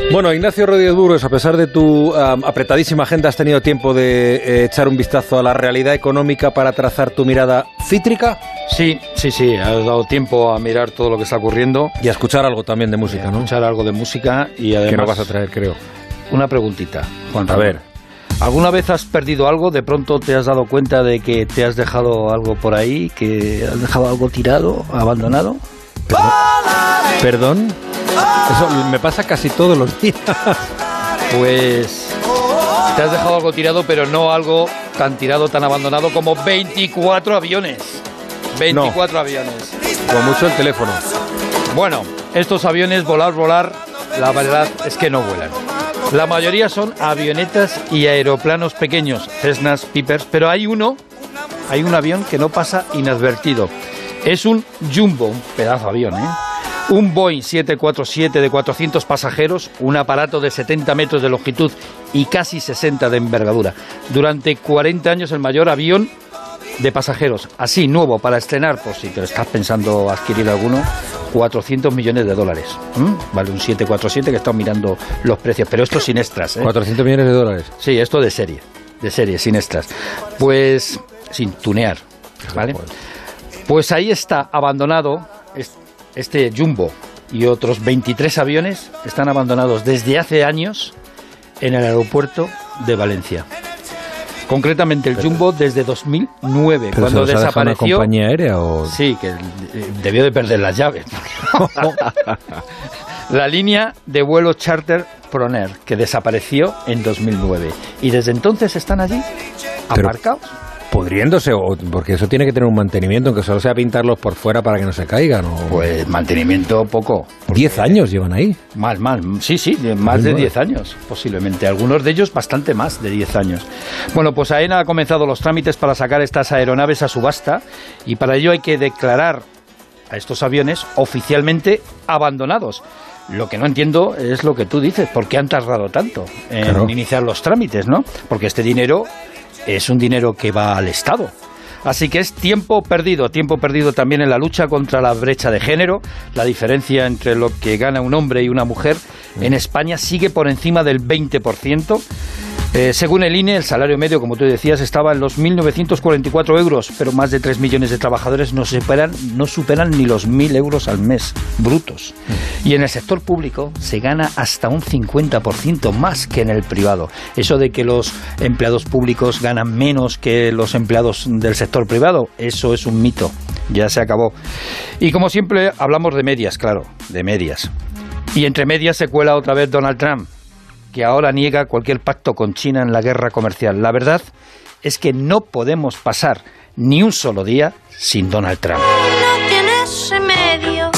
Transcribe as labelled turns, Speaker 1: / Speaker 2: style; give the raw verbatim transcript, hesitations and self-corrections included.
Speaker 1: Bueno, Ignacio Rodríguez Burgos, a pesar de tu um, apretadísima agenda, ¿has tenido tiempo de eh, echar un vistazo a la realidad económica para trazar tu mirada cítrica?
Speaker 2: Sí, sí, sí, has dado tiempo a mirar todo lo que está ocurriendo.
Speaker 1: Y a escuchar algo también de música, ¿no?
Speaker 2: A escuchar algo de música y además...
Speaker 1: Que no vas a traer, creo.
Speaker 2: Una preguntita, Juan.
Speaker 1: A ver.
Speaker 2: ¿Alguna vez has perdido algo? ¿De pronto te has dado cuenta de que te has dejado algo por ahí? ¿Que has dejado algo tirado, abandonado?
Speaker 1: ¿Perdón? ¿Perdón? Eso me pasa casi todos los días.
Speaker 2: Pues te has dejado algo tirado, pero no algo tan tirado, tan abandonado como veinticuatro aviones. veinticuatro no. aviones.
Speaker 1: Como mucho el teléfono.
Speaker 2: Bueno, estos aviones, volar, volar, la verdad es que no vuelan. La mayoría son avionetas y aeroplanos pequeños, Cessnas, Pipers, pero hay uno, hay un avión que no pasa inadvertido. Es un Jumbo, un pedazo de avión, ¿eh? Un Boeing siete cuatro siete de cuatrocientos pasajeros, un aparato de setenta metros de longitud y casi sesenta de envergadura. Durante cuarenta años el mayor avión de pasajeros, así nuevo para estrenar, por si te estás pensando adquirir alguno, cuatrocientos millones de dólares. ¿Mm? Vale, un siete cuatro siete que he estado mirando los precios, pero esto sin extras, ¿eh?
Speaker 1: cuatrocientos millones de dólares.
Speaker 2: Sí, esto de serie, de serie, sin extras. Pues sin tunear, ¿vale? Pues ahí está abandonado este Jumbo y otros veintitrés aviones están abandonados desde hace años en el aeropuerto de Valencia. Concretamente el Jumbo desde dos mil nueve,
Speaker 1: ¿Pero
Speaker 2: cuando
Speaker 1: se los
Speaker 2: desapareció.
Speaker 1: ¿Ha dejado una compañía aérea o...?
Speaker 2: Sí, que debió de perder las llaves. La línea de vuelo charter Proner, que desapareció en dos mil nueve. Y desde entonces están allí,
Speaker 1: Pero...
Speaker 2: aparcados.
Speaker 1: Pudriéndose, o porque eso tiene que tener un mantenimiento, aunque solo sea pintarlos por fuera para que no se caigan. O...
Speaker 2: Pues mantenimiento poco.
Speaker 1: ¿Diez años llevan ahí?
Speaker 2: Más, más, sí, sí, más de diez años, posiblemente. Algunos de ellos bastante más de diez años. Bueno, pues AENA ha comenzado los trámites para sacar estas aeronaves a subasta y para ello hay que declarar a estos aviones oficialmente abandonados. Lo que no entiendo es lo que tú dices, ¿por qué han tardado tanto en claro. iniciar los trámites, no? Porque este dinero es un dinero que va al Estado. Así que es tiempo perdido, tiempo perdido también en la lucha contra la brecha de género. La diferencia entre lo que gana un hombre y una mujer en España sigue por encima del veinte por ciento. Eh, según el I N E, el salario medio, como tú decías, estaba en los mil novecientos cuarenta y cuatro euros, pero más de tres millones de trabajadores no superan, no superan ni los mil euros al mes, brutos. Y en el sector público se gana hasta un cincuenta por ciento más que en el privado. Eso de que los empleados públicos ganan menos que los empleados del sector privado, eso es un mito, ya se acabó. Y como siempre, hablamos de medias, claro, de medias. Y entre medias se cuela otra vez Donald Trump, que ahora niega cualquier pacto con China en la guerra comercial. La verdad es que no podemos pasar ni un solo día sin Donald Trump.
Speaker 3: No tienes remedio,